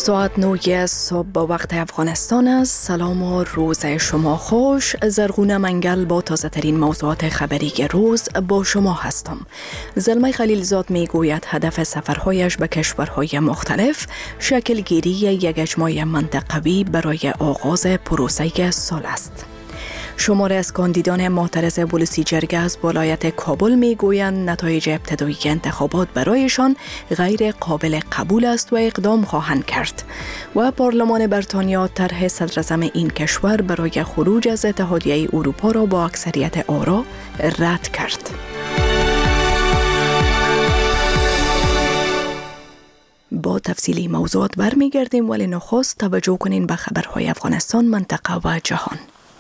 ساعت 9 صبح به وقت افغانستان است. سلام و روز شما خوش. زرغونه منگل با تازه ترین موضوعات خبری روز با شما هستم. زلمه خلیلزاد می گوید هدف سفرهایش به کشورهای مختلف شکل گیری یک اجماع منطقوی برای آغاز پروسه صلح است. شماره از کاندیدان معترض بولوسیجرگ از ولایت کابل می گویند نتایج ابتدایی انتخابات برایشان غیر قابل قبول است و اقدام خواهند کرد. و پارلمان بریتانیا طرح صدراعظم این کشور برای خروج از اتحادیه اروپا را با اکثریت آرا رد کرد. با تفصیلی موضوعات برمیگردیم، ولی نخست توجه کنین به خبرهای افغانستان، منطقه و جهان.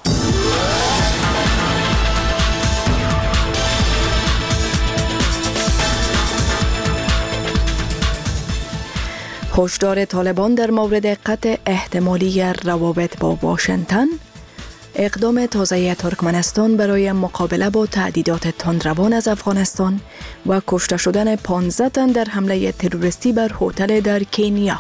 هشدار طالبان در مورد قطع احتمالی روابط با واشنگتن، اقدام تازه ترکمنستان برای مقابله با تهدیدات تندروان از افغانستان و کشته شدن 15 تن در حمله تروریستی بر هتل در کنیا.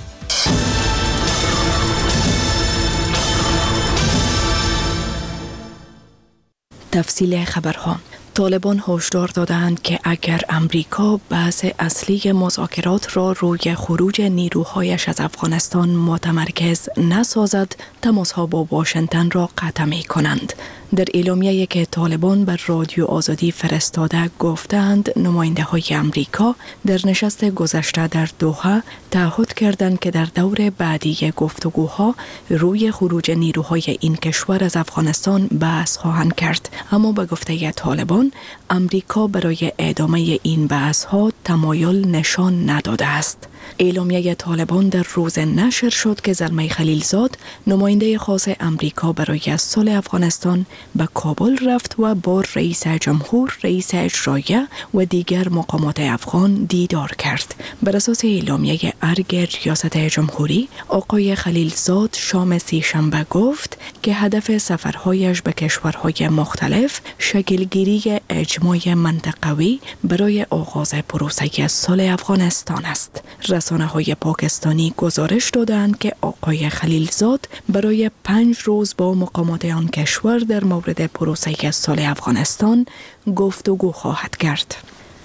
تفصیل خبرها. طالبان هشدار دادند که اگر امریکا بحث اصلی مذاکرات را روی خروج نیروهایش از افغانستان متمرکز نسازد، تماسها با واشنگتن را قطع می کنند. در اعلامیه‌ای که طالبان بر رادیو آزادی فرستاده گفتند نماینده های امریکا در نشست گذشته در دوحه تعهد کردند که در دور بعدی گفتگوها روی خروج نیروهای این کشور از افغانستان بحث خواهند کرد. اما به گفته طالبان امریکا برای ادامه این بحث‌ها تمایل نشان نداده است. اعلامیه طالبان در روز نشر شد که زلمه خلیلزاد نماینده خاص امریکا برای صلح افغانستان به کابل رفت و با رئیس جمهور، رئیس اجرایه و دیگر مقامات افغان دیدار کرد. بر اساس اعلامیه ارگ ریاست جمهوری، آقای خلیلزاد شام سه‌شنبه گفت که هدف سفرهایش به کشورهای مختلف شکلگیری اجماع منطقوی برای آغاز پروسه صلح افغانستان است. رسانه‌های پاکستانی گزارش دادند که آقای خلیلزاد برای 5 روز با مقامات آن کشور در مورد پروسه صلح افغانستان گفتگو خواهد کرد.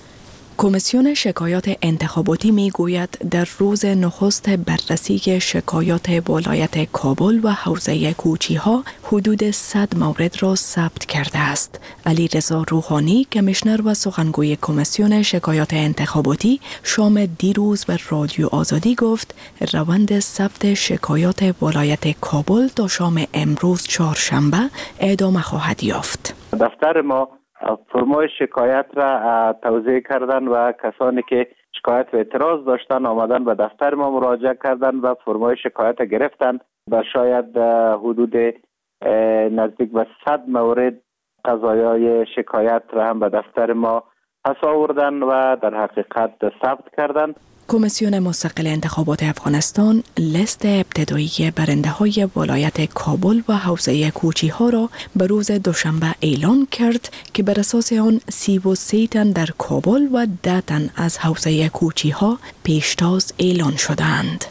کمیسیون شکایات انتخاباتی می گوید در روز نخست بررسی شکایات ولایت کابل و حوزه کوچی ها حدود 100 مورد را ثبت کرده است. علیرضا روحانی، کمیشنر و سخنگوی کمیسیون شکایات انتخاباتی، شام دیروز بر رادیو آزادی گفت روند ثبت شکایات ولایت کابل تا شام امروز چهارشنبه ادامه خواهد یافت. دفتر ما فرمای شکایت را توزیع کردن و کسانی که شکایت و اعتراض داشتن آمدن به دفتر ما مراجعه کردن و فرمای شکایت گرفتن و شاید حدود نزدیک به 100 مورد قضایای شکایت را هم به دفتر ما پس آوردن و در حقیقت ثبت کردن. کمیسیون مستقل انتخابات افغانستان لیست ابتدایی برنده‌های ولایت کابل و حوزه کوچی ها را به روز دوشنبه اعلان کرد که بر اساس آن 33 تن در کابل و 10 تن از حوزه کوچی ها پیشتاز اعلان شدند.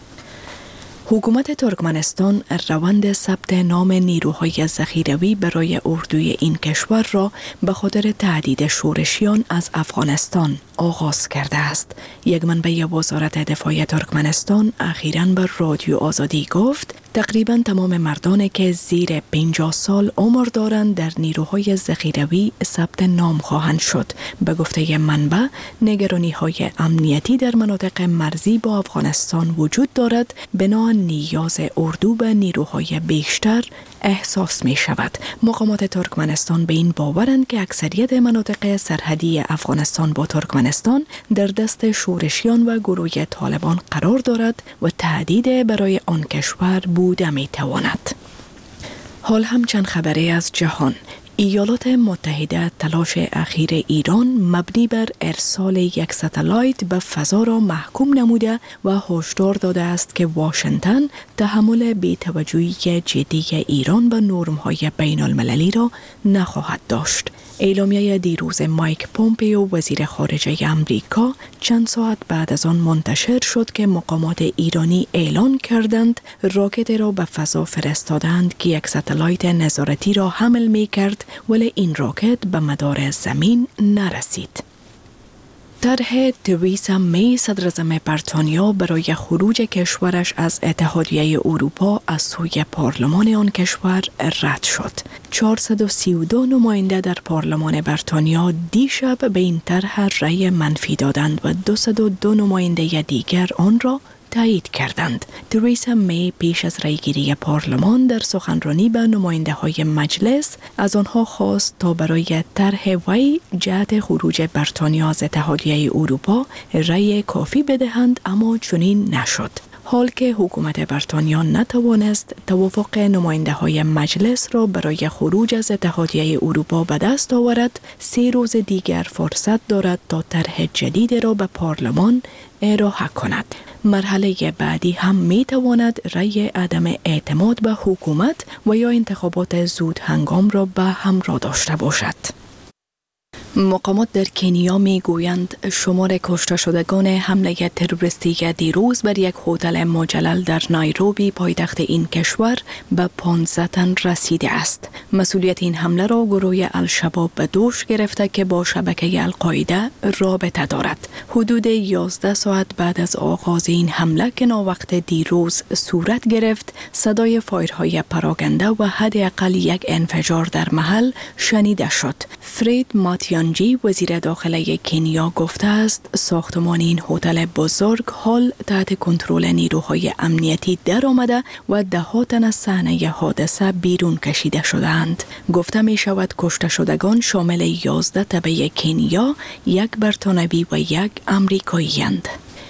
حکومت ترکمنستان روند ثبت نام نیروهای ذخیروی برای اردوی این کشور را به خاطر تهدید شورشیان از افغانستان آغاز کرده است. یک منبع وزارت دفاع ترکمنستان اخیراً بر رادیو آزادی گفت تقریباً تمام مردانی که زیر 50 سال عمر دارند در نیروهای ذخیروی ثبت نام خواهند شد. به گفته منبع، نگرانی‌های امنیتی در مناطق مرزی با افغانستان وجود دارد، بنا نیاز اردو به نیروهای بیشتر احساس می شود. مقامات ترکمنستان به این باورند که اکثریت مناطق سرحدی افغانستان با ترکمنستان در دست شورشیان و گروه طالبان قرار دارد و تهدید برای آن کشور بوده می تواند. حال هم چند خبری از جهان. ایالات متحده تلاش اخیر ایران مبنی بر ارسال یک ستلایت به فضا را محکوم نموده و هشدار داده است که واشنگتن تحمل بی‌توجهی جدی ایران به نرم‌های بین‌المللی را نخواهد داشت. اعلامیه دیروز مایک پومپیو وزیر خارجه امریکا چند ساعت بعد از آن منتشر شد که مقامات ایرانی اعلان کردند راکت را به فضا فرستادند که یک ستلایت نظارتی را حمل می کرد، ولی این راکت به مدار زمین نرسید. طرح تریسا می صدراعظم بریتانیا برای خروج کشورش از اتحادیه اروپا از سوی پارلمان آن کشور رد شد. 432 نماینده در پارلمان بریتانیا دیشب به این طرح رأی منفی دادند و 202 نماینده دیگر آن را تایید کردند. تریسا می پیش از رأیگیری پارلمان در سخنرانی به نماینده های مجلس از آنها خواست تا برای طرح وی جهت خروج بریتانیا از اتحادیه اروپا رأی کافی بدهند، اما چنین نشد. حال که حکومت بریتانیا نتوانست توافق نماینده های مجلس را برای خروج از اتحادیه اروپا به دست آورد، 3 روز دیگر فرصت دارد تا طرح جدید را به پارلمان ارائه کند. مرحله بعدی هم می تواند رأی عدم اعتماد به حکومت و یا انتخابات زود هنگام را به همراه داشته باشد. مقامات در کنیا می گویند شمار کشته شدگان حمله تروریستی دیروز بر یک هتل مجلل در نایروبی پایتخت این کشور به 15 تن رسیده است. مسئولیت این حمله را گروه الشباب به دوش گرفته که با شبکه القاعده رابطه دارد. حدود 11 ساعت بعد از آغاز این حمله که ناوقت دیروز صورت گرفت، صدای فایرهای پراکنده و حداقل یک انفجار در محل شنیده شد. فرید ماتیانجی وزیر داخله کنیا گفته است ساختمان این هتل بزرگ حال تحت کنترل نیروهای امنیتی در آمده و 10 تن از صحنه حادثه بیرون کشیده شدند. گفته می شود کشته شدگان شامل 11 تبع کنیا، 1 بریتانوی و 1 امریکایی اند.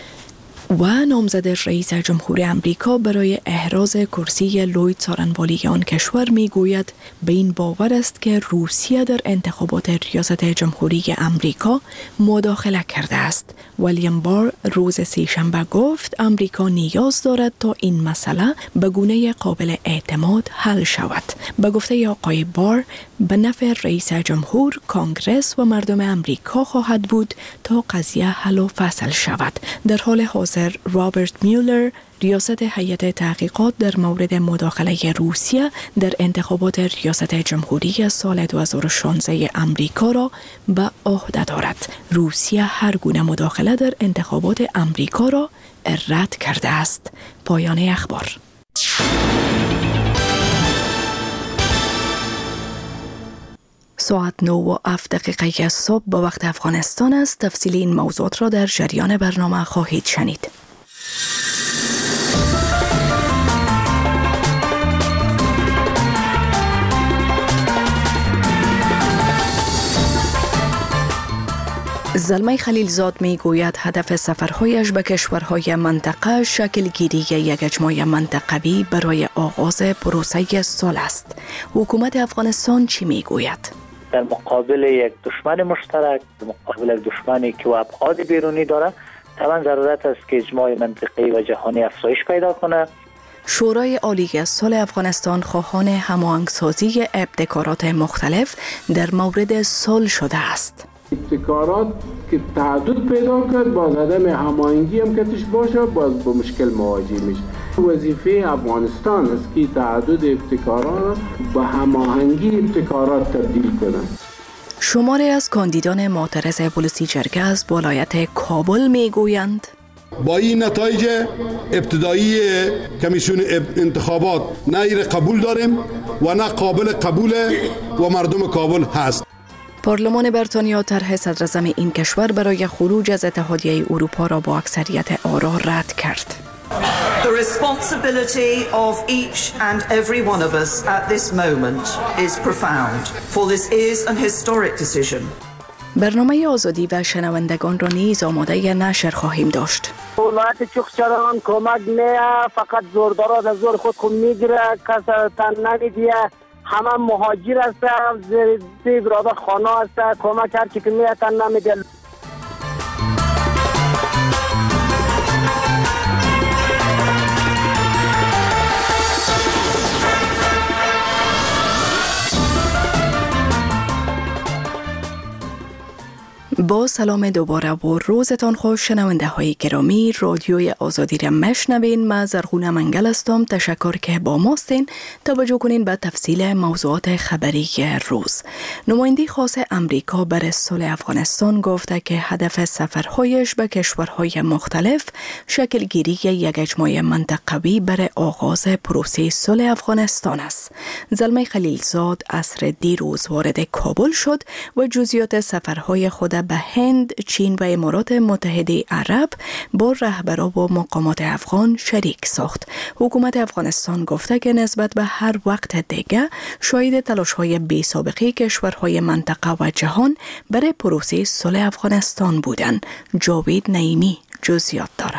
و نامزد رئیس جمهور امریکا برای احراز کرسی لوید سارنوالی آن کشور می گوید به این باور است که روسیه در انتخابات ریاست جمهوری امریکا مداخله کرده است. ویلیام بار روز سه‌شنبه گفت امریکا نیاز دارد تا این مسئله به گونه قابل اعتماد حل شود. به گفته آقای بار به نفع رئیس جمهور، کانگرس و مردم امریکا خواهد بود تا قضیه حل و فصل شود. در حال حاضر رابرت میولر ریاست هیئت تحقیقات در مورد مداخله روسیه در انتخابات ریاست جمهوری سال 2016 امریکا را به عهده دارد. روسیه هر گونه مداخله در انتخابات امریکا را رد کرده است. پایان اخبار. ساعت 9:07 صبح به وقت افغانستان است. تفصیل این موضوعات را در جریان برنامه خواهید شنید. زلمه خلیلزاد می گوید هدف سفرهایش به کشورهای منطقه شکل گیری یک اجماع منطقوی برای آغاز پروسه صلح است. حکومت افغانستان چی می گوید؟ در مقابل یک دشمن مشترک، در مقابل یک دشمنی که ابعاد بیرونی داره، طبعا ضرورت است که اجماع منطقه‌ای و جهانی افزایش پیدا کنه. شورای عالی صلح افغانستان خواهان هماهنگسازی ابتکارات مختلف در مورد صلح شده است. ابتکارات که تعدد پیدا کرد، باز عدم هماهنگی هم کتش باشه، باز با مشکل مواجه میشه. وظیفه افغانستان است که تعدد ابتکارات با هماهنگی ابتکارات تبدیل کنند. شماری از کاندیدان معترض پلیسی جرگه از ولایت کابل میگویند با این نتایج ابتدایی کمیسیون انتخابات نه ایر قبول داریم و نه قابل قبول و مردم کابل هست. پارلمان بریتانیا طرح صدراعظم این کشور برای خروج از اتحادیه اروپا را با اکثریت آرا رد کرد. The responsibility of each and every one of us at this moment is profound, for this is an historic decision. برنامه آزادی و شنوندگان را نیز آماده نشر خواهیم داشت. ولایت چوخچران کمک نیا، فقط زوردارا از زور خود میگیره، کس تن نمیدیه، همه مهاجر هستن، زیر برادر خانه هستن، کمک هر چی که میتن نمیده. با سلام دوباره و روزتان خوش شنونده های گرامی. رادیوی آزادی را مشنوین. من زرغونه منگل هستم. تشکر که با ماستین. توجه کنین به تفصیل موضوعات خبری روز. نماینده خاص امریکا برای صلح افغانستان گفته که هدف سفرهایش به کشورهای مختلف شکل گیری یک اجماع منطقوی برای آغاز پروسه صلح افغانستان است. زلمه خلیلزاد عصر دیروز وارد کابل شد و جزئیات سفرهای خود به هند، چین و امارات متحده عرب با رهبران و مقامات افغان شریک ساخت. حکومت افغانستان گفته که نسبت به هر وقت دیگه شاهد تلاش‌های بی‌سابقه کشورهای منطقه و جهان برای پروسه صلح افغانستان بودند. جاوید نعیمی جزئیات داره.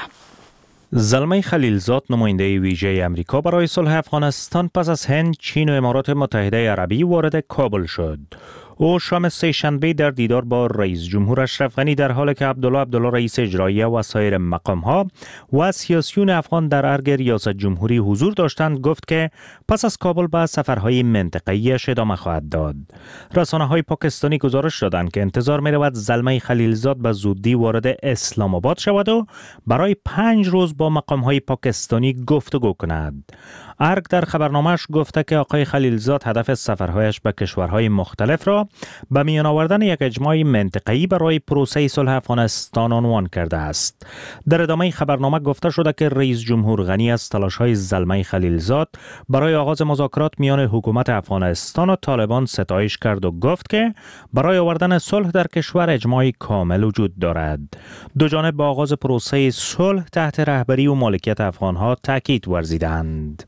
زلمه خلیلزاد نماینده ویژه امریکا برای صلح افغانستان پس از هند، چین و امارات متحده عربی وارد کابل شد. او شام سه‌شنبه در دیدار با رئیس جمهور اشرف غنی در حالی که عبدالله رئیس اجراییه و سایر مقام‌ها و سیاسیون افغان در ارگ ریاست جمهوری حضور داشتند گفت که پس از کابل به سفرهای منطقه‌ایش ادامه خواهد داد. رسانه‌های پاکستانی گزارش دادند که انتظار می‌رود زلمه خلیلزاد به زودی وارد اسلام آباد شود و برای 5 روز با مقام‌های پاکستانی گفتگو کند. ارگ در خبرنامه‌اش گفته که آقای خلیلزاد هدف سفرهایش به کشورهای مختلف را به میان آوردن یک اجماع منطقه‌ای برای پروسه صلح افغانستان عنوان کرده است. در ادامه خبرنامه گفته شده که رئیس جمهور غنی از تلاش‌های زلمه خلیلزاد برای آغاز مذاکرات میان حکومت افغانستان و طالبان ستایش کرد و گفت که برای آوردن صلح در کشور اجماع کامل وجود دارد. دو جانب با آغاز پروسه صلح تحت رهبری و مالکیت افغان‌ها تاکید ورزیدند.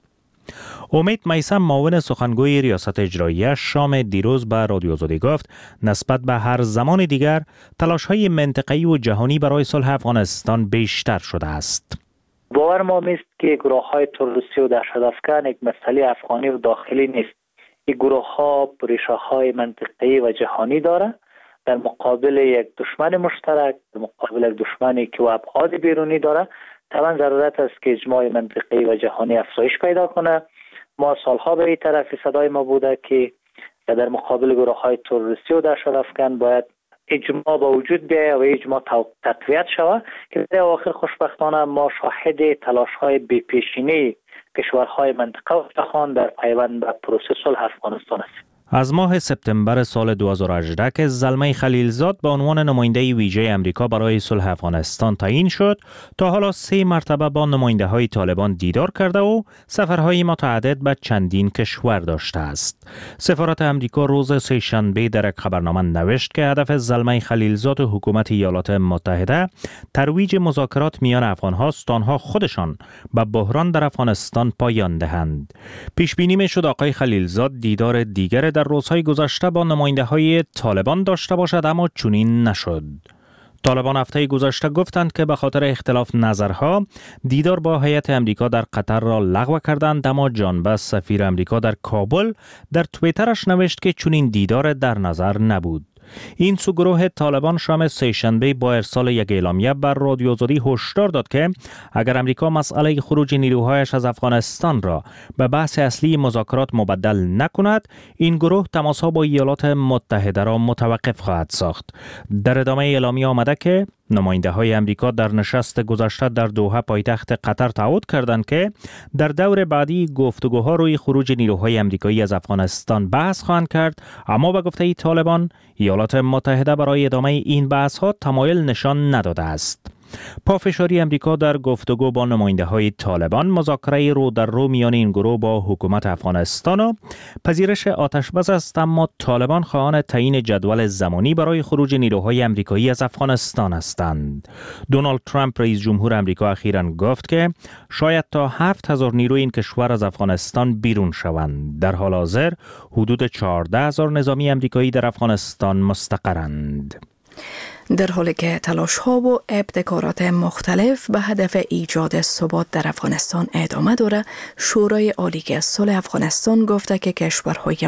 امید میثم معاون سخنگوی ریاست اجراییه شام دیروز به رادیو آزادی گفت نسبت به هر زمان دیگر تلاش‌های منطقه‌ای و جهانی برای صلح افغانستان بیشتر شده است. باور ما است که گروه‌های تروریستی و دهشت‌افکن یک مسئله افغانی و داخلی نیست. این گروه‌ها ریشه‌های منطقه‌ای و جهانی دارند. در مقابل یک دشمن مشترک، در مقابل یک دشمنی که ابعاد بیرونی داره، طبعا ضرورت است که اجماع منطقه‌ای و جهانی افزایش پیدا کنه. ما سالها به این طرف صدای ما بوده که در مقابل گروه‌های تروریستی و دهشت‌افکن باید اجماع با وجود بیاید و اجماع تقویت شود که در آخر خوشبختانه ما شاهد تلاش‌های بی‌پیشینه کشورهای منطقه و جهان در پیوند به پروسه صلح افغانستان است. از ماه سپتامبر سال 2018 که زلمه خلیلزاد به عنوان نماینده ویژه امریکا برای صلح افغانستان تعیین شد، تا حالا 3 مرتبه با نماینده‌های طالبان دیدار کرده و سفرهای متعدد به چندین کشور داشته است. سفارت امریکا روز سه‌شنبه در یک خبرنامه نوشت که هدف زلمه خلیلزاد و حکومت ایالات متحده ترویج مذاکرات میان افغان‌هاست تا آنها خودشان به بحران در افغانستان پایان دهند. پیش بینی می‌شد آقای خلیلزاد دیدار دیگر در روزهای گذشته با نماینده‌های طالبان داشته باشد، اما چنین نشد. طالبان هفته گذشته گفتند که به خاطر اختلاف نظرها دیدار با هیئت امریکا در قطر را لغو کردند، اما جان بس سفیر امریکا در کابل در توییترش نوشت که چنین دیدار در نظر نبود. این سو گروه طالبان شام سه‌شنبه با ارسال یک اعلامیه بر رادیو آزادی هشدار داد که اگر امریکا مسئله خروج نیروهایش از افغانستان را به بحث اصلی مذاکرات مبدل نکند، این گروه تماسها با ایالات متحده را متوقف خواهد ساخت. در ادامه اعلامیه آمده که نماینده های امریکا در نشست گذشته در دوحه پایتخت قطر تعهد کردند که در دور بعدی گفتگوها روی خروج نیروهای امریکایی از افغانستان بحث خواهند کرد، اما به گفته طالبان ایالات متحده برای ادامه این بحث ها تمایل نشان نداده است. پافشاری امریکا در گفتگو با نماینده‌های طالبان، مذاکره رو در رو میان این گروه با حکومت افغانستان و پذیرش آتشبس است، اما طالبان خواهان تعیین جدول زمانی برای خروج نیروهای امریکایی از افغانستان هستند. دونالد ترامپ رئیس جمهور امریکا اخیراً گفت که شاید تا 7000 نیروی این کشور از افغانستان بیرون شوند. در حال حاضر حدود 14000 نظامی امریکایی در افغانستان مستقرند. در حالی که تلاش‌ها و ابتکارات مختلف به هدف ایجاد ثبات در افغانستان ادامه داره، شورای عالی صلح افغانستان گفته که کشورهای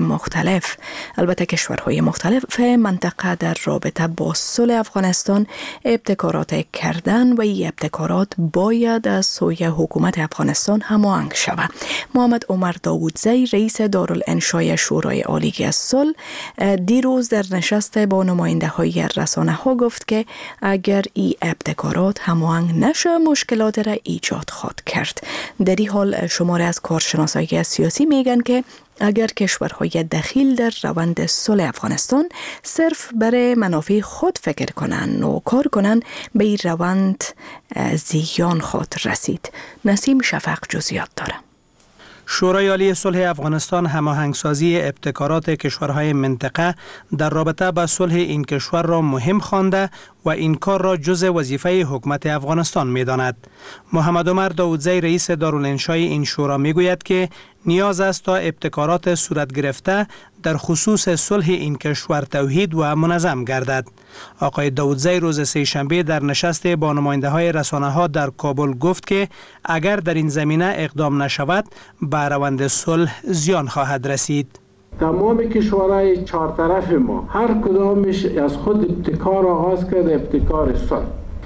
مختلف منطقه در رابطه با صلح افغانستان ابتکارات کردن و این ابتکارات باید از سوی حکومت افغانستان هماهنگ شود. محمد عمر داوودزی رئیس دارالانشای شورای عالی صلح دیروز در نشست با نماینده‌های رسانه‌ها گفت گفت که اگر این ابتکارات هماهنگ نشه مشکلات را ایجاد خواهد کرد. در این حال شماره از کارشناسای سیاسی میگن که اگر کشورهای دخیل در روند صلح افغانستان صرف برای منافع خود فکر کنن و کار کنن به این روند زیان خود رسید. نسیم شفق جزئیات داره. شورای عالی صلح افغانستان هماهنگسازی ابتکارات کشورهای منطقه در رابطه با صلح این کشور را مهم خوانده و این کار را جزء وظیفه حکومت افغانستان می‌داند. محمد عمر داودزی رئیس دارالانشای این شورا میگوید که نیاز است تا ابتکارات صورت گرفته در خصوص صلح این کشور توحید و منظم گردد. آقای داودزی روز سه‌شنبه در نشست با نماینده‌های رسانه‌ها در کابل گفت که اگر در این زمینه اقدام نشود به روند صلح زیان خواهد رسید. تمام کشورهای چهار طرف ما هر کدامش از خود ابتکار آغاز کرده، ابتکار صلح.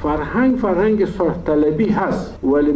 فرهنگ صلح طلبی هست، ولی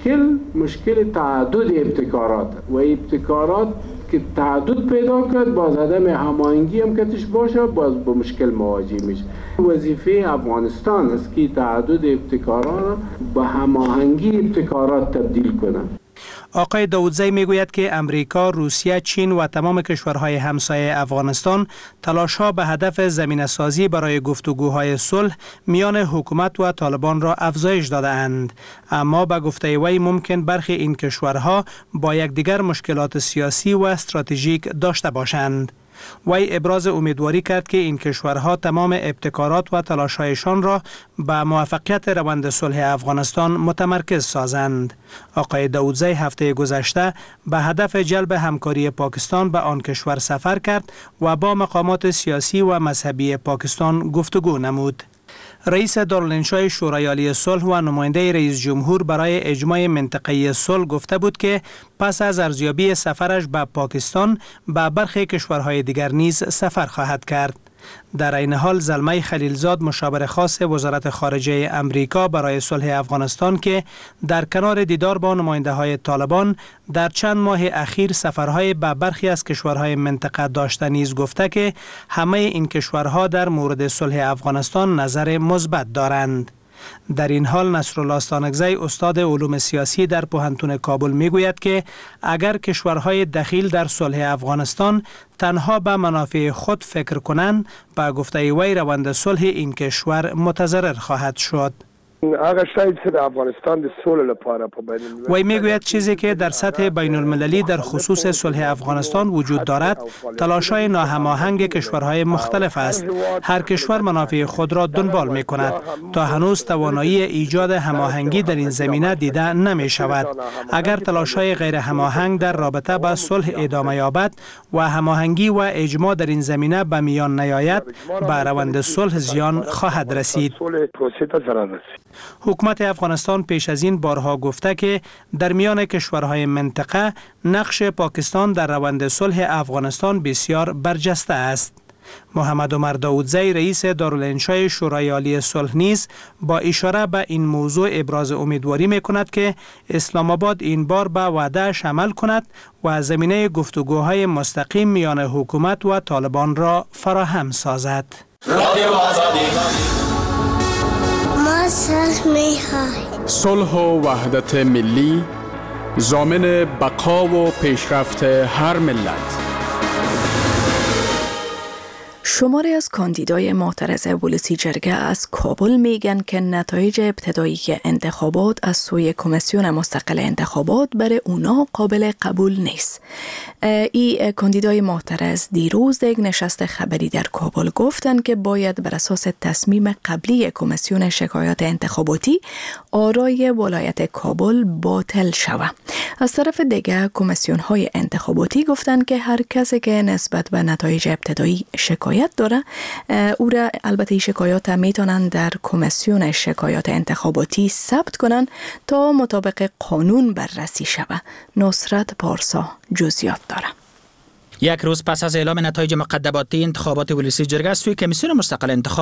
مشکل تعدد ابتکارات و ابتکارات که تعدد پیدا کرد باز عدم هماهنگی هم کتش باشه باز با مشکل مواجه میشه. وظیفه افغانستان است که تعدد ابتکارات با هماهنگی ابتکارات تبدیل کنند. آقای داودزی میگوید که امریکا، روسیه، چین و تمام کشورهای همسایه افغانستان تلاش‌ها به هدف زمینه‌سازی برای گفتگوهای صلح میان حکومت و طالبان را افزایش داده اند. اما به گفته وی ممکن برخی این کشورها با یکدیگر مشکلات سیاسی و استراتژیک داشته باشند. وی ابراز امیدواری کرد که این کشورها تمام ابتکارات و تلاش‌هایشان را به موفقیت روند صلح افغانستان متمرکز سازند. آقای داودزی هفته گذشته به هدف جلب همکاری پاکستان به آن کشور سفر کرد و با مقامات سیاسی و مذهبی پاکستان گفتگو نمود. رئیس دارالانشای شورای عالی صلح و نماینده رئیس جمهور برای اجماع منطقه‌ای صلح گفته بود که پس از ارزیابی سفرش به پاکستان به برخی کشورهای دیگر نیز سفر خواهد کرد. در این حال زلمه خلیلزاد مشاور خاص وزارت خارجه امریکا برای صلح افغانستان که در کنار دیدار با نماینده‌های طالبان در چند ماه اخیر سفرهای به برخی از کشورهای منطقه داشته نیز گفته که همه این کشورها در مورد صلح افغانستان نظر مثبت دارند. در این حال نصرالله استانکزی استاد علوم سیاسی در پوهنتون کابل میگوید که اگر کشورهای دخیل در صلح افغانستان تنها به منافع خود فکر کنند به گفته وی روند صلح این کشور متضرر خواهد شد. وی میگوید چیزی که در سطح بین المللی در خصوص صلح افغانستان وجود دارد تلاش‌های ناهماهنگ کشورهای مختلف است. هر کشور منافع خود را دنبال می کند. تا هنوز توانایی ایجاد هماهنگی در این زمینه دیده نمی شود. اگر تلاش‌های غیر هماهنگ در رابطه با صلح ادامه یابد و هماهنگی و اجماع در این زمینه به میان نیاید به روند صلح زیان خواهد رسید. حکومت افغانستان پیش از این بارها گفته که در میان کشورهای منطقه نقش پاکستان در روند صلح افغانستان بسیار برجسته است. محمد عمر داودزی رئیس دارالانشای شورای عالی صلح نیز با اشاره به این موضوع ابراز امیدواری می‌کند که اسلام آباد این بار به وعده‌اش عمل کند و زمینه گفتگوهای مستقیم میان حکومت و طالبان را فراهم سازد. صلح و وحدت ملی ضامن بقا و پیشرفت هر ملت. شماری از کاندیدای معترض ولسی جرگه از کابل میگن که نتایج ابتدایی انتخابات از سوی کمیسیون مستقل انتخابات برای اونا قابل قبول نیست. این کاندیدای معترض دیروز در یک نشست خبری در کابل گفتن که باید بر اساس تصمیم قبلی کمیسیون شکایات انتخاباتی آرای ولایت کابل باطل شود. از طرف دیگر کمیسیون های انتخاباتی گفتن که هر کسی که نسبت به نتایج ابتدایی شکایت داره او را البته شکایات میتونن در کمیسیون شکایات انتخاباتی ثبت کنن تا مطابق قانون بررسی شود. نصرت پارسا جزئیات داره. یک روز پس از اعلام نتایج مقدماتی انتخابات ولسی جرگه سوی کمیسیون مستقل انتخابات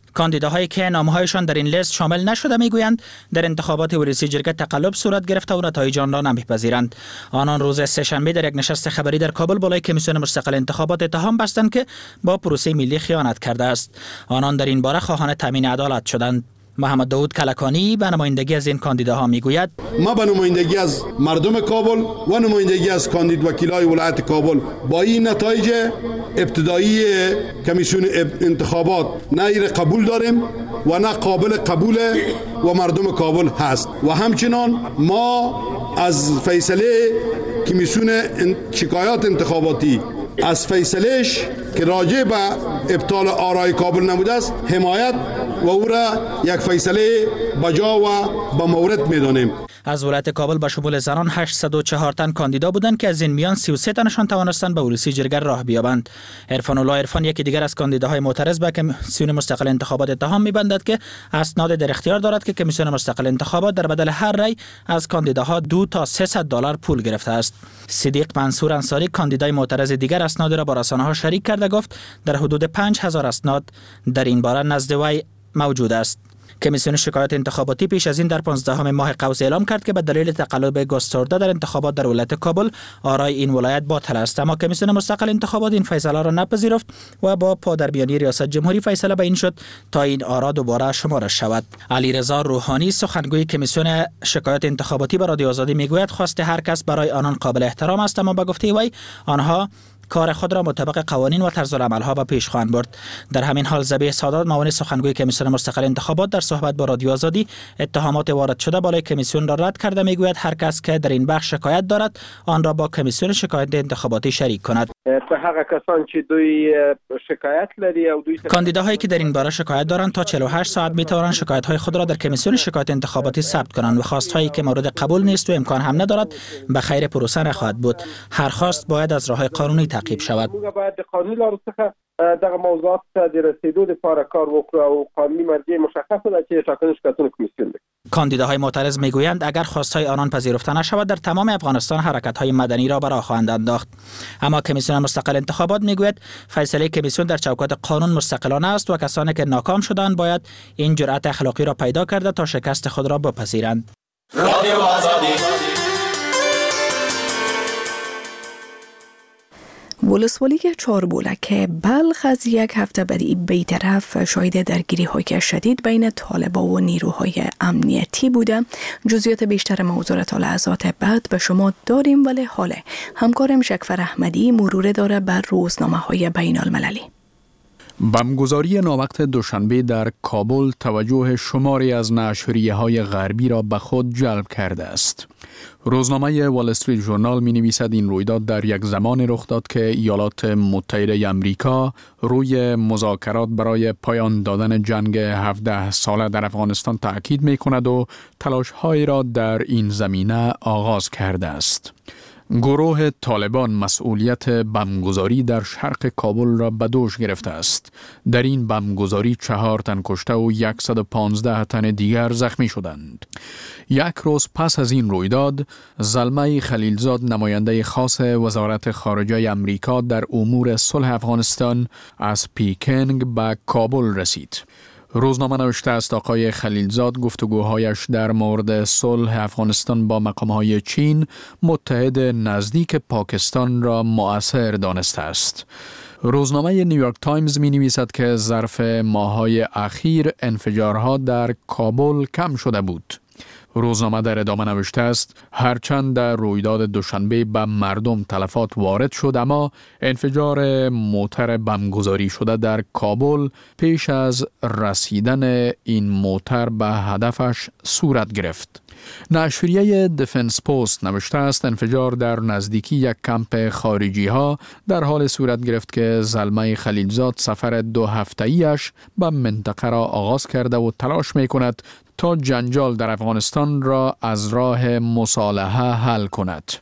کاندیداهایی که نامه‌هایشان در این لیست شامل نشده میگویند در انتخابات ریاست جرگه تقلب صورت گرفته و نتایج آن را نمیپذیرند. آنان روز سه‌شنبه در یک نشست خبری در کابل بالای کمیسیون مستقل انتخابات اتهام بستند که با پروسه ملی خیانت کرده است. آنان در این باره خواهان تامین عدالت شدند. محمد داود کلکانی به نمایندگی از این کاندیداها میگوید: ما به نمایندگی از مردم کابل و نمایندگی از کاندید وکیلای ولایت کابل با این نتایج ابتدایی کمیسیون انتخابات نه ایر قبول داریم و نه قابل قبول و مردم کابل هست و همچنان ما از فیصله کمیسیون شکایات انتخاباتی از فیصلهش که راجع به ابطال آرای کابل نموده است حمایت و او را یک فیصله بجا و با مورد می‌دانیم. از ولایت کابل به شمول زنان 804 تن کاندیدا بودند که از این میان 33 تنشان توانستند به ریاست جرگه راه بیابند. عرفان الله عرفان یکی دیگر از کاندیداهای معترض به کمیسیون مستقل انتخابات اتهام می‌بندد که اسناد در اختیار دارد که کمیسیون مستقل انتخابات در بدل هر رأی از کاندیداها $2 تا $300 پول گرفته است. صدیق منصور انصاری کاندیدای معترض دیگر اسناد را با رسانه‌ها شریک کرده گفت در حدود 5000 اسناد در این باره نزد وی موجود است. کمیسیون شکایات انتخاباتی پیش از این در 15 ماه قوس اعلام کرد که به دلیل تقلب گسترده در انتخابات در ولایت کابل آرای این ولایت باطل است، اما کمیسیون مستقل انتخابات این فیصله را نپذیرفت و با پادرمیانی ریاست جمهوری فیصله به این شد تا این آرا دوباره شمارش شود. علیرضا روحانی سخنگوی کمیسیون شکایات انتخاباتی به رادیو آزادی میگوید خواست هر کس برای آنان قابل احترام است، اما به گفته وی آنها کار خود را مطابق قوانین و طرز العمل‌ها به پیش خواهند برد. در همین حال ذبیح سادات معاون سخنگوی کمیسیون مستقل انتخابات در صحبت با رادیو آزادی اتهامات وارد شده بالای کمیسیون را رد کرده میگوید هر کس که در این بخش شکایت دارد آن را با کمیسیون شکایات انتخاباتی شریک کند. به هغه کسان چې دوی شکایت لري او دوی کاندیداهایی که در این باره شکایت دارند تا 48 ساعت میتوانند شکایت‌های خود را در کمیسیون شکایات انتخاباتی ثبت کنند و خواست‌هایی که مورد قبول نیست و امکان هم ندارد به خیر پروسه نخواهد بود. هر خواست باید از راه‌های قانونی تعقیب شود. باید قانونی لارو څخه دغه موضوعات ته د رسیدو لپاره کار وکړو او قانوني مرجع مشخصه ده چې ټاکنې شکایتونه کمیسیون ده. کاندیداهای معترض میگویند اگر خواستهای آنان پذیرفته نشود در تمام افغانستان حرکت‌های مدنی را به راه خواهند انداخت. اما کمیسیون مستقل انتخابات میگوید فیصله کمیسیون در چوکات قانون مستقلانه است و کسانی که ناکام شدند باید این جرأت اخلاقی را پیدا کرده تا شکست خود را بپذیرند. رادیو آزادی. ولسوالی چهاربولک بلخ از یک هفته بی‌طرف شاهد درگیری‌های شدید بین طالبان و نیروهای امنیتی بوده. جزئیات بیشتر موضوع تا لحظات بعد به شما داریم، ولی حالا همکارم شکفر احمدی مرور داره بر روزنامه‌های بین‌المللی. بمبگذاری ناوقت دوشنبه در کابل توجه شماری از نشریه‌های غربی را به خود جلب کرده است. روزنامه وال استریت ژورنال می نویسد این رویداد در یک زمان رخ داد که ایالات متحده آمریکا روی مذاکرات برای پایان دادن جنگ 17 ساله در افغانستان تأکید می کند و تلاش‌هایی را در این زمینه آغاز کرده است. گروه طالبان مسئولیت بمبگذاری در شرق کابل را به دوش گرفته است. در این بمبگذاری 4 تن کشته و 115 تن دیگر زخمی شدند. یک روز پس از این رویداد، زلمه خلیلزاد نماینده خاص وزارت خارجه امریکا در امور صلح افغانستان از پیکنگ به کابل رسید. روزنامه نوشته است آقای خلیلزاد گفتگوهایش در مورد صلح افغانستان با مقامهای چین متحد نزدیک پاکستان را مؤثر دانسته است. روزنامه نیویورک تایمز می نویسد که ظرف ماه‌های اخیر انفجارها در کابل کم شده بود. روزنامه در ادامه نوشته است هرچند در رویداد دوشنبه به مردم تلفات وارد شد، اما انفجار موتر بمبگذاری شده در کابل پیش از رسیدن این موتر به هدفش صورت گرفت. نشریه دفنس پوست نوشته است انفجار در نزدیکی یک کمپ خارجی ها در حال صورت گرفت که زلمه خلیلزاد سفر 2 هفته‌ایش به منطقه را آغاز کرده و تلاش می کند تا جنجال در افغانستان را از راه مصالحه حل کند.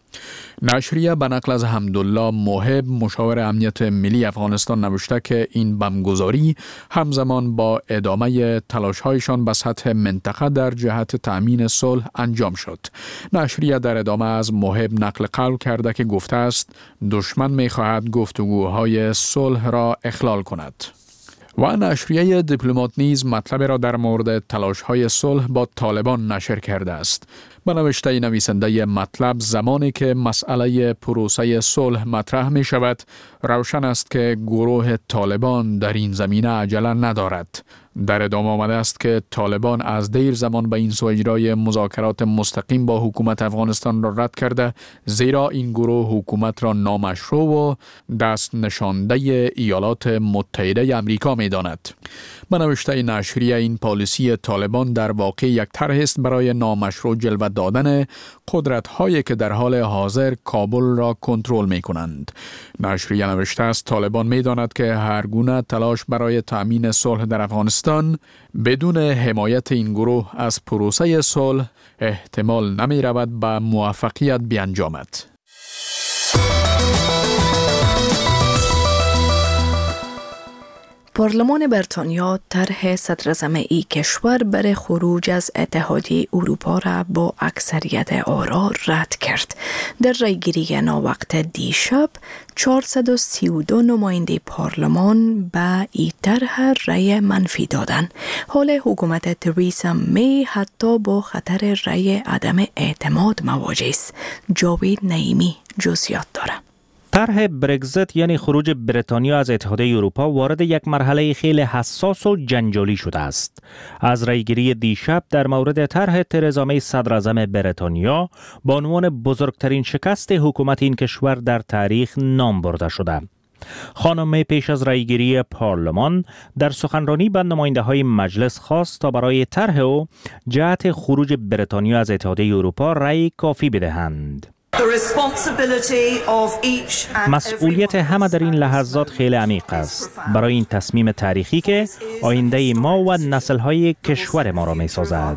نشریه به نقل از حمدالله محب مشاور امنیت ملی افغانستان نوشته که این بمبگذاری همزمان با ادامه تلاش‌هایشان به سطح منطقه در جهت تأمین صلح انجام شد. نشریه در ادامه از محب نقل قول کرده که گفته است دشمن می‌خواهد گفتگوهای صلح را اخلال کند. و نشریه دیپلمات نیز مطلب را در مورد تلاش‌های صلح با طالبان نشر کرده است. به نوشته نویسنده مطلب، زمانی که مسئله پروسه صلح مطرح می شود، روشن است که گروه طالبان در این زمینه عجله ندارد. در ادامه آمده است که طالبان از دیر زمان به این سو اجرای مذاکرات مستقیم با حکومت افغانستان را رد کرده، زیرا این گروه حکومت را نامشروع و دست نشانده ایالات متحده آمریکا می داند. به نوشته نشریه، این پالیسی طالبان در واقع یک طرح است برای نامشروع جلوه دادن قدرت‌هایی که در حال حاضر کابل را کنترل می‌کنند. نشریه نوشته است طالبان می‌داند که هر گونه تلاش برای تأمین صلح در افغانستان بدون حمایت این گروه از پروسه صلح احتمال نمی‌رود به موفقیت بیانجامد. پارلمان بریتانیا طرح صدراعظمی کشور برای خروج از اتحادیه اروپا را با اکثریت آرا رد کرد. در رایگیری ناوقت دیشب 432 نماینده پارلمان به این طرح رای منفی دادند. حال حکومت تریسا می حتی با خطر رای عدم اعتماد مواجه است. جاوید نعیمی جزئیات دارد. طرح برگزیت یعنی خروج بریتانیا از اتحادیه اروپا وارد یک مرحله خیلی حساس و جنجالی شده است. از رایگیری دیشب در مورد طرح ترزا می صدراعظم بریتانیا با عنوان بزرگترین شکست حکومت این کشور در تاریخ نام برده شده. خانم می پیش از رایگیری پارلمان در سخنرانی به نماینده های مجلس خواست تا برای طرح او جهت خروج بریتانیا از اتحادیه اروپا رای کافی بدهند. مسئولیت همه در این لحظات خیلی عمیق است برای این تصمیم تاریخی که آینده ما و نسل‌های کشور ما را می‌سازد.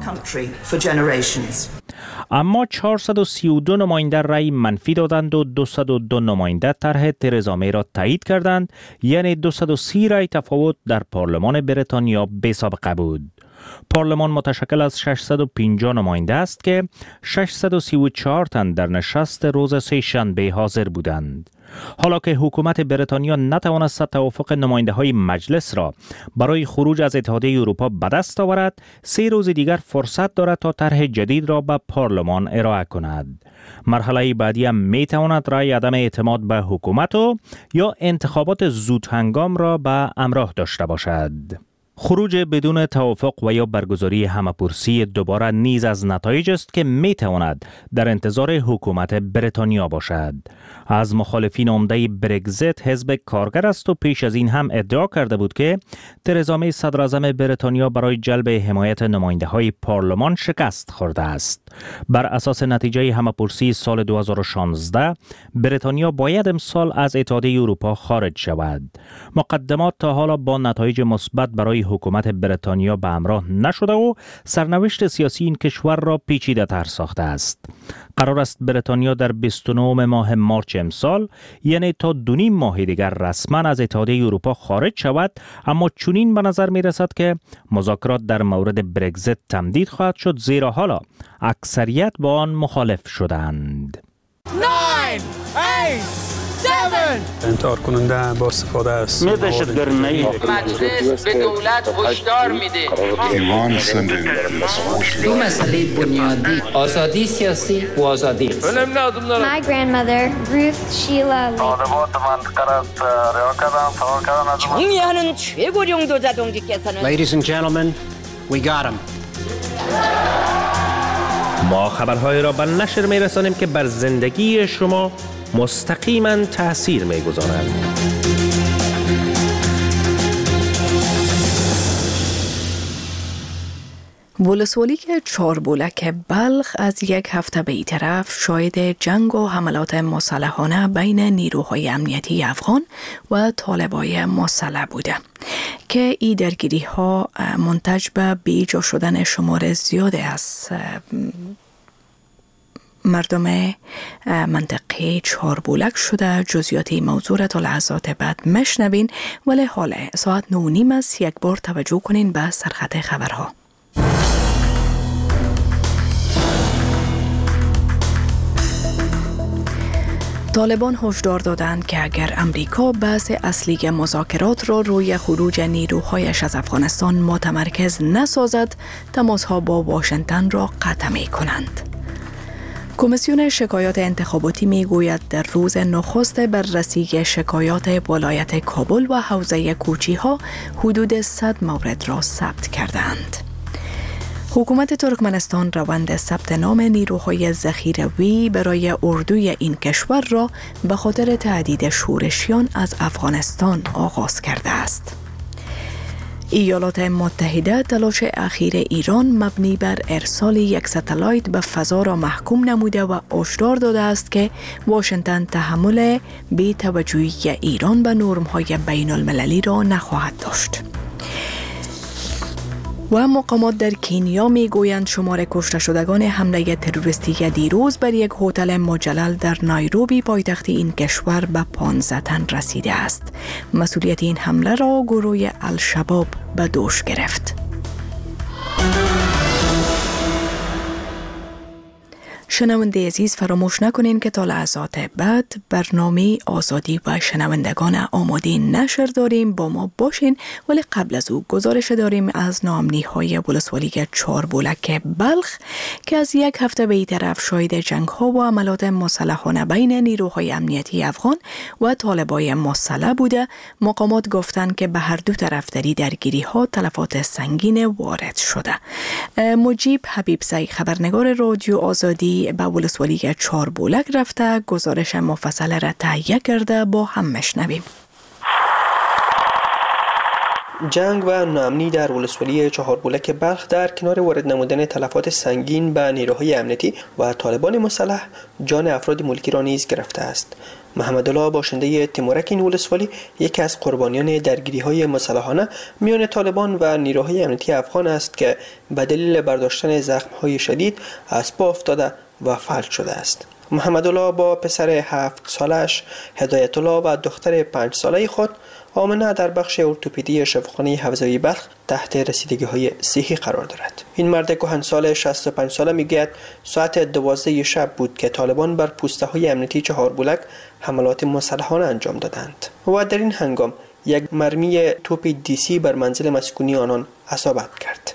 اما 432 نماینده رای منفی دادند و 202 نماینده طرح ترزا می را تایید کردند، یعنی 230 رای تفاوت در پارلمان بریتانیا بی سابقه بود. پارلمان متشکل از 650 نماینده است که 634 تن در نشست روز سه‌شنبه حاضر بودند. حالا که حکومت بریتانیا نتوانست توافق نماینده های مجلس را برای خروج از اتحادیه اروپا به دست آورد، 3 روز دیگر فرصت دارد تا طرح جدید را به پارلمان ارائه کند. مرحله بعدی هم می تواند رای عدم اعتماد به حکومت یا انتخابات زود هنگام را به همراه داشته باشد. خروج بدون توافق و یا برگزاری همه‌پرسی دوباره نیز از نتایج است که می تواند در انتظار حکومت بریتانیا باشد. از مخالفین عمده برگزیت حزب کارگر است و پیش از این هم ادعا کرده بود که ترزا می صدراعظم بریتانیا برای جلب حمایت نماینده های پارلمان شکست خورده است. بر اساس نتیجه همه‌پرسی سال 2016 بریتانیا باید امسال از اتحادیه اروپا خارج شود. مقدمات تا حالا با نتایج مثبت برای حکومت بریتانیا به همراه نشده و سرنوشت سیاسی این کشور را پیچیده تر ساخته است. قرار است بریتانیا در 29 ماه مارچ امسال، یعنی تا 2.5 ماه دیگر رسما از اتحادیه اروپا خارج شود، اما چنین به نظر می رسد که مذاکرات در مورد برگزیت تمدید خواهد شد، زیرا حالا اکثریت با آن مخالف شدند. 9 8 7 انتحار کننده با استفاده است. مجلس به دولت هشدار میده. دو مسئله بنیادی، آزادی سیاسی و آزادی اقتصادی. My grandmother, Ruth Sheila Lee. 정리하는 최고령 도자동지께서는 Ladies and gentlemen, we got him. ما خبرهای را به نشر می رسانیم که بر زندگی شما مستقیما تأثیر می گذارند. ولسوالی که چاربولک بلخ از یک هفته به این طرف شاهد جنگ و حملات مسلحانه بین نیروهای امنیتی افغان و طالبای مسلح بوده که این درگیری ها منتج به بیجا شدن شمار زیاده از مردم منطقه چاربولک شده. جزئیات این موضوع را تا لحظات بعد مشنوین، ولی حالا ساعت 9:30 است. یک بار توجه کنین به سرخط خبرها. طالبان هشدار دادند که اگر امریکا بحث اصلی مذاکرات را روی خروج نیروهایش از افغانستان متمرکز نسازد، تماسها با واشنگتن را قطع می کنند. کمیسیون شکایات انتخاباتی می گوید در روز نخست بررسی شکایات ولایت کابل و حوزه کوچی ها حدود 100 مورد را ثبت کردند. حکومت ترکمنستان روند ثبت نام نیروهای ذخیروی برای اردوی این کشور را به خاطر تهدید شورشیان از افغانستان آغاز کرده است. ایالات متحده تلاش اخیر ایران مبنی بر ارسال یک ستلایت به فضا را محکوم نموده و هشدار داده است که واشنگتن تحمل بی‌توجهی ایران به نرم‌های بین المللی را نخواهد داشت. و مقامات در کنیا می گویند شمار کشته شدگان حمله تروریستی دیروز بر یک هتل مجلل در نایروبی پایتخت این کشور به 15 تن رسیده است. مسئولیت این حمله را گروه الشباب به دوش گرفت. شنونده عزیز، فراموش نکنین که تا لحظات بعد برنامه آزادی و شنوندگان آماده نشر داریم، با ما باشین. ولی قبل از او گزارش داریم از ناامنی های ولسوالی چهاربولک بلخ که از یک هفته به این طرف شاهد جنگ ها و عملات مسلحانه بین نیروهای امنیتی افغان و طالبای مسلح بوده. مقامات گفتند که به هر دو طرف در درگیری ها تلفات سنگین وارد شده. مجیب حبیبزی خبرنگار رادیو آزادی به ولسوالی چهاربولک رفته، گزارش مفصل را تهیه کرده، با هم میشنویم. جنگ و ناامنی در ولسوالی چهاربولک بلخ در کنار وارد نمودن تلفات سنگین به نیروهای امنیتی و طالبان مسلح جان افراد ملکی را نیز گرفته است. محمد الله، باشنده تیمورک این ولسوالی، یکی از قربانیان درگیری‌های مسلحانه میان طالبان و نیروهای امنیتی افغان است که به دلیل برداشتن زخم‌های شدید از پا افتاده و فلج شده است. محمد الله با پسر 7 سالش هدایت الله و دختر 5 ساله خود آمنه در بخش ارتوپدی شفاخانه حوزوی بلخ تحت رسیدگی‌های صحی قرار دارد. این مرد کهنسال 65 ساله میگوید ساعت 12 شب بود که طالبان بر پوسته‌های امنیتی چهاربولک حملات مسلحانه انجام دادند و در این هنگام یک مرمی توپ دیسی بر منزل مسکونی آنان اصابت کرد.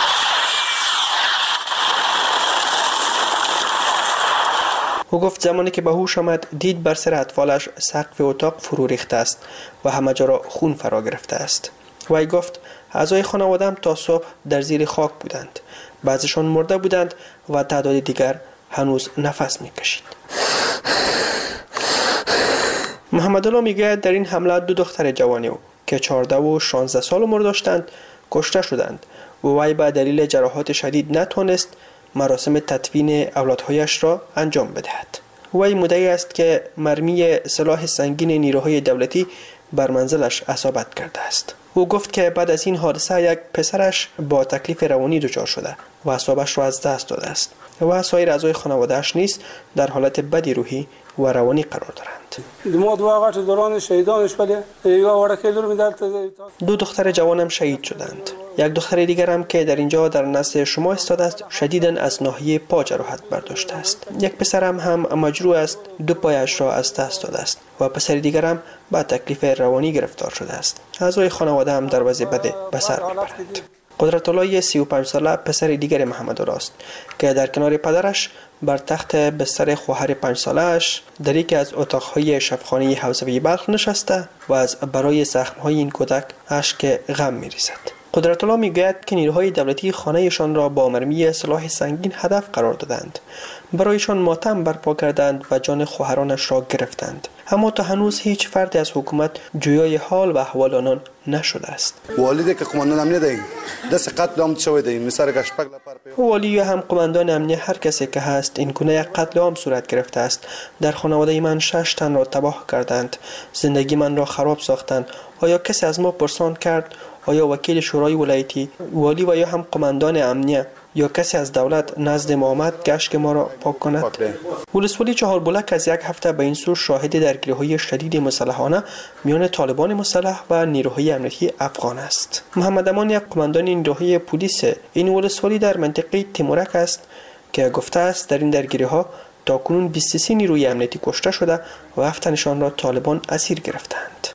او گفت زمانی که به هوش آمد دید بر سر اطفالش سقف اتاق فرو ریخته است و همه جا را خون فرا گرفته است. وی گفت اعضای خانواده‌ام تا صبح در زیر خاک بودند. بعضیشان مرده بودند و تعداد دیگر هنوز نفس می‌کشید. محمد الله میگوید در این حمله 2 دختر جوانی او که 14 و 16 سال عمر داشتند کشته شدند و وی به دلیل جراحات شدید نتوانست مراسم تدفین اولادهایش را انجام بدهد. وی مدعی است که مرمی سلاح سنگین نیروهای دولتی بر منزلش اصابت کرده است. او گفت که بعد از این حادثه یک پسرش با تکلیف روانی دچار شده و اعصابش را از دست داده است و سایر اعضای خانواده‌اش نیز در حالت بدی روحی و روانی قرار دارند. 2 دختر جوانم شهید شدند. یک دختر دیگر هم که در اینجا در نزد شما استاده است شدیداً از ناحیه پا جراحت برداشته است. یک پسرم هم مجروح است، 2 پایش را از دست داده است و پسر دیگر هم با تکلیف روانی گرفتار شده است. اعضای خانواده هم در وضع بد به سر میبرند. قدرت الله 35 ساله پسر دیگر محمد الله است که در کنار پدرش بر تخت بستر خواهر 5 ساله‌اش در یکی از اتاق‌های شفاخانه حوزوی بلخ نشسته و از برای زخم‌های این کودک اشک غم می‌ریزد. قدرت الله میگوید که نیروهای دولتی خانه‌شان را با مرمی سلاح سنگین هدف قرار دادند. برایشان ماتم برپا کردند و جان خواهرانش را گرفتند. اما تا هنوز هیچ فردی از حکومت جویای حال و احوال آنان نشده است. والی که قماندان امنیه دهیم دست قتل عام شده دهیم مثل گشپک والی هم قماندان امنیه هر کسی که هست این گونه یک قتل عام صورت گرفته است. در خانواده من 6 تن را تباه کردند. زندگی من را خراب ساختند. آیا کسی از ما پرسان کرد؟ آیا وکیل شورای ولایتی، والی و یا هم قماندان امنیه یا کسی از دولت نزد ما آمد گشت ما را پاک کند؟ ولسوالی چهاربولک از یک هفته به این سو شاهد درگیری‌های شدید مسلحانه میان طالبان مسلح و نیروهای امنیتی افغان است. محمد امان یک قماندان نیروهای پلیس این ولسوالی در منطقه تیمورک است که گفته است در این درگیری‌ها تاکنون 23 نیروی امنیتی کشته شده و 7 تنشان را طالبان اسیر گرفتند.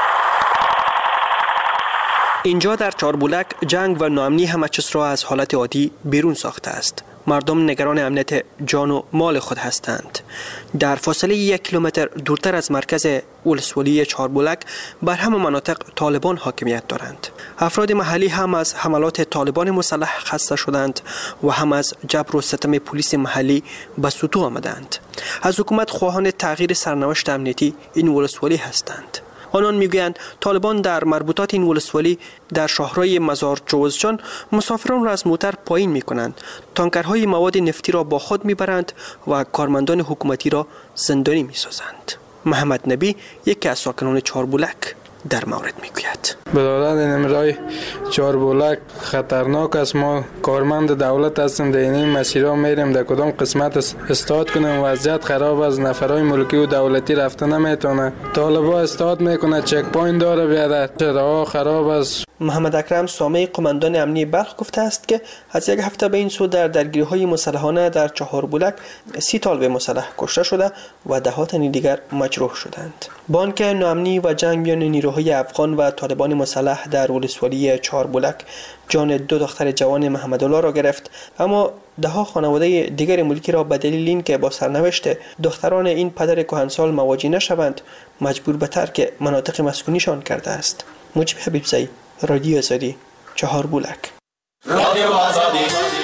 اینجا در چهاربولک جنگ و ناامنی همه چیز را از حالت عادی بیرون ساخته است. مردم نگران امنیت جان و مال خود هستند. در فاصله 1 کیلومتر دورتر از مرکز ولسوالی چهاربولک بر همه مناطق طالبان حاکمیت دارند. افراد محلی هم از حملات طالبان مسلح خسته شدند و هم از جبر و ستم پلیس محلی به سطوح آمدند. از حکومت خواهان تغییر سرنوشت امنیتی این ولسوالی هستند. آنان میگویند طالبان در مربوطات این ولسوالی در شاهرای مزار جوزجان مسافران را از موتر پایین میکنند، تانکرهای مواد نفتی را با خود میبرند و کارمندان حکومتی را زندانی میسازند. محمد نبی یکی از ساکنان چهاربولک در مورد میگوید: بدادن نمرای چهاربولک خطرناک است. ما کارمند دولت هستیم، در این مسیرها میریم، در کدام قسمت استاد کنیم، وضعیت خراب است، نفرای ملکی و دولتی رفته نمیتونه، طالبا استاد میکنه، چک پوینت داره بیاده، چراغ خراب است. محمد اکرم سامه قماندان امنی بلخ گفته است که از 1 هفته به این سو در درگیری‌های مسلحانه در چهاربولک 30 طالب مسلح کشته شده و 10 تن دیگر مجروح شدند. بانک ناامنی و جنگ میان نیروهای افغان و طالبان مسلح در ولسوالی چهاربولک جان 2 دختر جوان محمدالله را گرفت، اما 10 خانواده دیگر ملکی را به دلیل اینکه با سرنوشت دختران این پدر کهنسال مواجه نشوند مجبور به ترک مناطق مسکونیشان کرده است. مجیب حبیبزی، رادیو آزادی، چهاربولک. رادیو آزادی.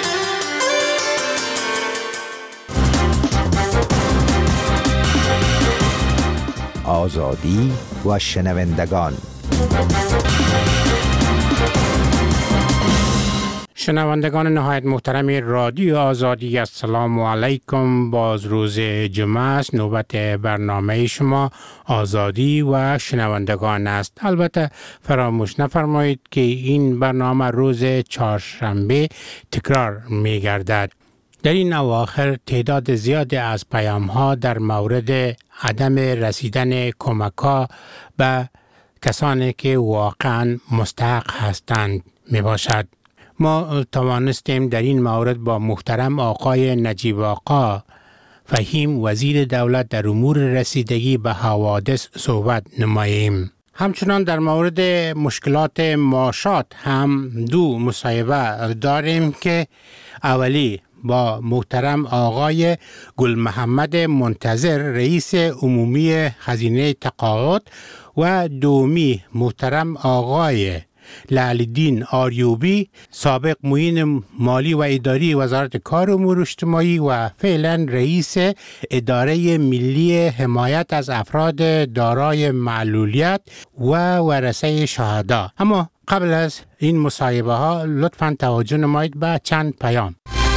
آزادی و شنوندگان. شنوندگان نهایت محترم رادیو آزادی، السلام علیکم. باز روز جمعه است، نوبت برنامه شما آزادی و شنوندگان است. البته فراموش نفرمایید که این برنامه روز چهارشنبه تکرار می گردد. در این اواخر تعداد زیادی از پیام‌ها در مورد عدم رسیدن کمک‌ها به کسانی که واقعاً مستحق هستند می باشد. ما توانستیم در این مورد با محترم آقای نجیب آقا فهیم وزیر دولت در امور رسیدگی به حوادث صحبت نماییم. همچنان در مورد مشکلات معاشات هم 2 مصاحبه داریم که اولی با محترم آقای گل محمد منتظر رئیس عمومی خزینه تقاعد و دومی محترم آقای لعل‌الدین آریوبی سابق معین مالی و اداری وزارت کار و امور اجتماعی و فعلا رئیس اداره ملی حمایت از افراد دارای معلولیت و ورثه شهدا. اما قبل از این مصاحبه ها لطفاً توجه نمایید به چند پیام.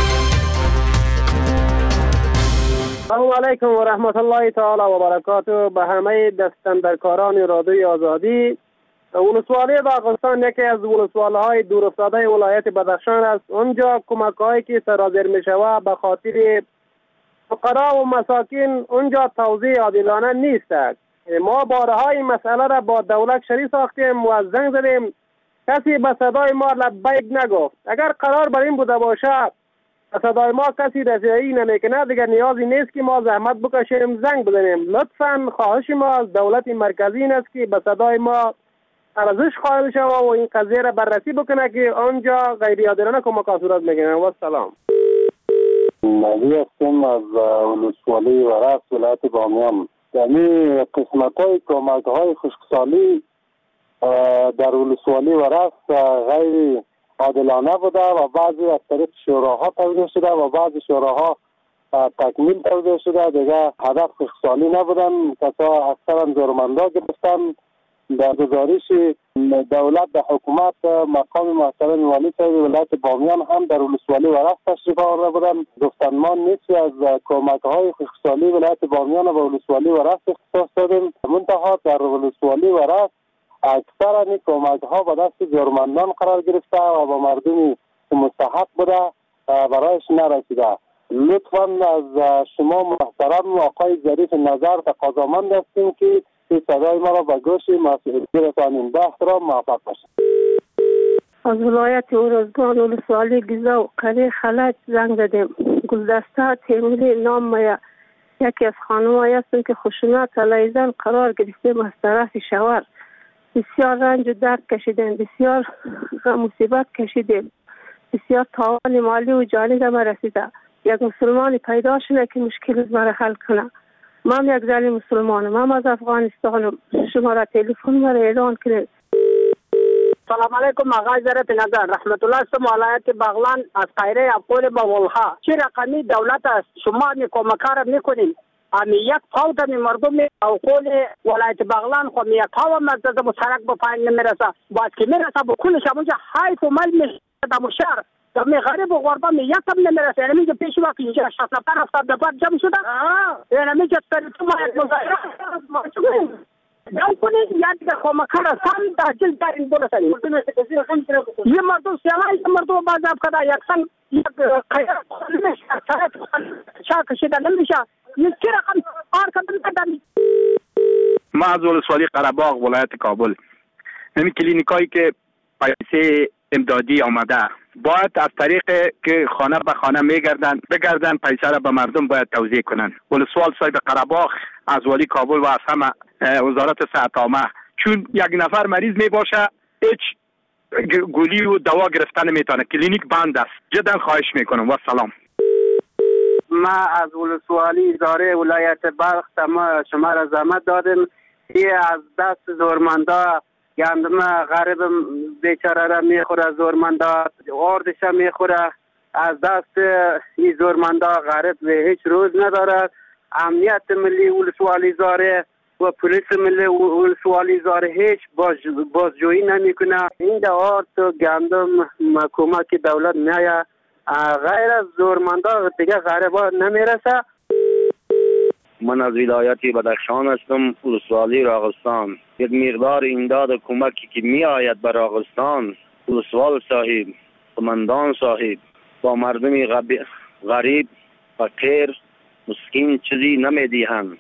السلام علیکم و رحمت الله تعالی و برکاته. به همه دستاندرکاران رادیوی آزادی. ولسوالی باغستان یکی از ولسوالی‌های دورافتاده ولایت بدخشان است. اونجا کمک‌هایی که سرازیر می‌شود به خاطر فقرا و مساکین اونجا توزیع عادلانه نیست. ما بارها این مسئله را با دولت شریک ساختیم و زنگ زدیم، کسی به صدای ما لبیک نگفت. اگر قرار بر این بوده باشه صدای ما کسی رسیدگی نمیکنه، دیگر نیازی نیست که ما زحمت بکشیم زنگ بزنیم. لطفاً خواهش ما از دولت مرکزی این است که به صدای ما ارزش قائل شود و این قضیه را بررسی بکنه که آنجا غیر عادلانه کمک صورت میگیرن. و سلام. نبی هستم از ولسوالی ورس ولایت بامیان. یعنی قسمت‌های کمک‌های خشکسالی در ولسوالی ورس غیر عادلانه بوده و بعضی از طریق شوراها توزیع شده و بعضی شوراها تکمیل توزیع شده. دیگه هدف خشکسالی نبودن، کسا اکثرا زورمندا گرفتن. در گزارش دولت به حکومت مقام محترم والی صاحب ولایت بامیان هم در ولسوالی ورس تشریف آورده بودند. گفتن ما نصفی از کمک‌های خشکسالی ولایت بامیان به ولسوالی ورس اختصاص دادیم. منتها در ولسوالی ورس اکثر این کمک‌ها به دست زورمندان قرار گرفته و با مردمی مستحق بوده برایش نرسیده. لطفاً از شما محترم آقای ظریف نظر تقاضامند هستیم که صدای ما را به گوش مسئولین برسانیم. با احترام موفق باشید. از ولایت ارزگان ولسوالی گیزا و قریه خلج زنگ زدیم. گلدسته تیموری نام یکی از خانم‌هایی هستم که خشونت علیه زن قرار گرفتیم از طرف شوهر. بسیار رنج و درد کشیدیم، بسیار مصیبت کشیدیم، بسیار تاوان مالی و جانی ما رسیده. یک مسلمانی پیدا شده که مشکل مرا حل کنه. من یک زن مسلمانم، من از افغانستانم. شماره تلفن مرا اعلان کنید. سلام علیکم آقای زرت نظر رحمت الله استم ولایت بغلان از قیره افقول باولها. چه رقمی دولت است شما کمکار میکنید؟ امی یک پاوت می مردم افقول ولایت بغلان خو می یک پاو مزد مسرک به پایین نمیرسه. باز که میرسه به کلش اونجا حیف و مل میشه در شهر. می غریب و غربا می یک هم نمیرسه. یعنی میگه پیش وقت اینجا 60 نفر 70 نفر جمع شده. یعنی میگه تو ما یک مظاهره جمع کنید یک کمکار سم تحصیل دارین برسانید. یه مردم سیاهای یه مردم بازاب کده یک سن یک خیر نمیشه شا کشیده نمیشه. یک چی رقم آر کدن کدن. ما از ولسوالی قره‌باغ ولایت کابل همین کلینیکایی که پیسه امدادی آمده باید از طریق که خانه به خانه بگردن پیسه را به مردم باید توزیع کنن. ولسوال صاحب قره‌باغ از والی کابل و از همه وزارت صحت عامه چون یک نفر مریض می باشه هیچ گولی و دوا گرفتن نمیتونه. کلینیک بند است. جدا خواهش میکنم و سلام. ما از ولسوالی اداره ولایت بلخ شما را زحمت دادیم. این از دست زورمندا گندم غریب بیچاره را میخوره، زورمندا آردش میخوره. از دست این زورمندا غریب هیچ روز نداره. امنیت ملی ولسوالی زاره و پلیس ملی ولسوالی زاره هیچ بازجویی نمیکنه. این آرد و گندم کمک دولت میایه، غیر از زورمندا دیگه غریبا نمیرسه. من از ولایت بدخشان هستم، ولسوالی راغستان. یک مقدار امداد کمکی که می آید بر راغستان، ولسوال صاحب، قماندان صاحب با مردم غریب فقیر مسکین چیزی نمیدهند.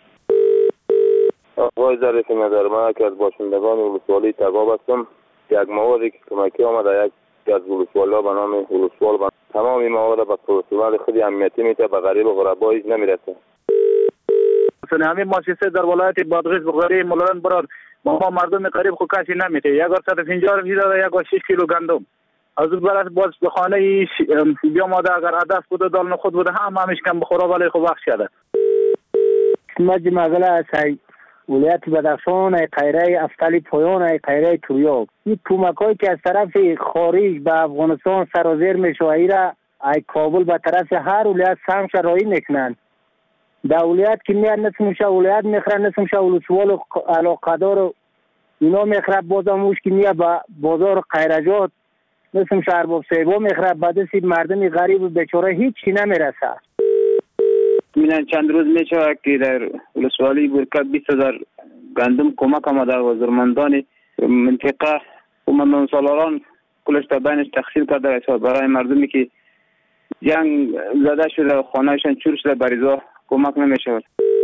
آقای ظریف نظر، من که از باشندگان ولسوالی تگاب هستم. یک موادی که کمکی آمده یک از ولسوالا به نام ولسوال تمام مواد به پروسیمال خیلی امنیتی میته به غریب و غربا هیچ نمیرسه. همین مؤسسه در ولایت بادغیس بغاری مولان براد ما مردم قریب خو کسی نمیته. یک بار 150 روپیه داده، یک بار 6 کیلو گندم. از اون برات باز به خانه بیا ماده اگر عدس بوده دال خود بوده همش کم بخوره ولی خو بخش شده. مجد مغله است ولایت بدخشان قیره افتالی پایان قیره توریاب. این کمکایی که از طرف خارج به افغانستان سرازیر میشه ایرا ای کابل به طرف هر ولایت سهم شرایی میکنن. دولت که میاد نسمشه ولایت میخره نسمشه ولسوال علاقه‌دار اینا میخره بازم موش که میاد به بازار قیرجات نسمشه ارباب صاحبا میخره بعد سی مردم غریب و بیچاره هیچی نمیرسه. من چند روز میشه که در ولسوالی برکت 20,000 گندم کمک آمده و زورمندان منطقه قماندان سالاران کلش تا بینش تقسیم کرده برای مردمی که جنگ زده شده و خانهشان چور شده بریزا کمک نمیشه.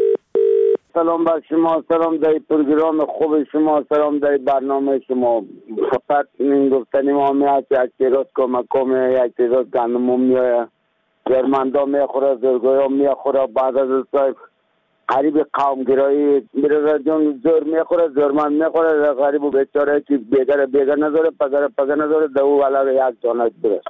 سلام بر شما، سلام در پروگرام خوب شما، سلام در برنامه شما. فقط این گفتنی ما میاد یک تعداد کمک میاد، یک تعداد گندم میاد، زورمندا میخوره، زورگویا میخوره. بعد از صاحب غریب قومگرایی برادر جان زور میخوره، زورمند میخوره، غریب و بیچاره که بیگر نذاره پگر نذاره دو علاوه یک جانت برست.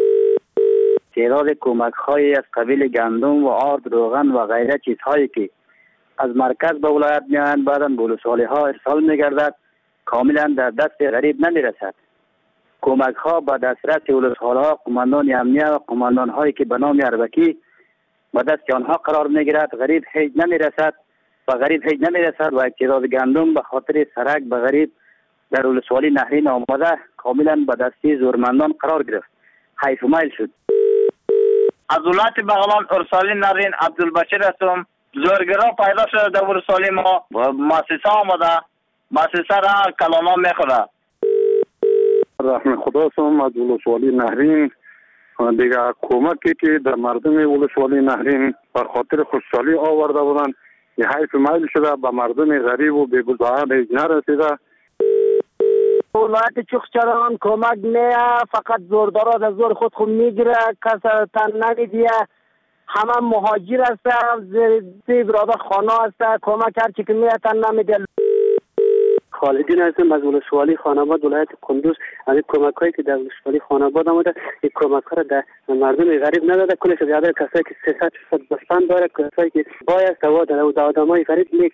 تعداد کمک های از قبیل گندم و آرد روغن و غیره چیزهایی که از مرکز به ولایت میآیند بعدا به ولسوالی ها ارسال میگردد کاملا در دست غریب نمیرسد. کمک ها به دسترس ولسوالی ها، قماندان امنیه و قماندان هایی که به نام اربکی به دست آنها قرار میگیرد. غریب هیچ نمیرسد و غریب هیچ نمیرسد و تعداد گندم به خاطر سرک به غریب در ولسوالی نهرین آمده کاملا به دستی زورمندان قرار گرفت. حیف و میل شد. از ولایت بغلان ارسالی نهرین عبدالبشیر هستم. زورگرا پیدا شده در ولسوالی ما مؤسسه آمده، مؤسسه را کلانا میخوره. رحم خدا سم از ولسوالی نهرین دیگه کمکی که در مردم ولسوالی نهرین به خاطر خوشحالی آورده بودن یه حیف میل شده به مردم غریب و بی‌بزاعت هیچ نرسیده. ولایت چوخچران کمک میه، فقط زوردار از زور خود میگیره، کس تن نمیدیه. همه مهاجر هستن، زیر برادر خانه هستن، کمک هر چی که میتن نمیده. خالدین هستم از ولسوالی خاناباد ولایت کندوز. از کمک هایی که در ولسوالی خاناباد آمده این کمک ها را در مردم غریب نداده. کلش زیاده کسایی که 300 بستان داره، کسایی که باید سوا داره و آدمای غریب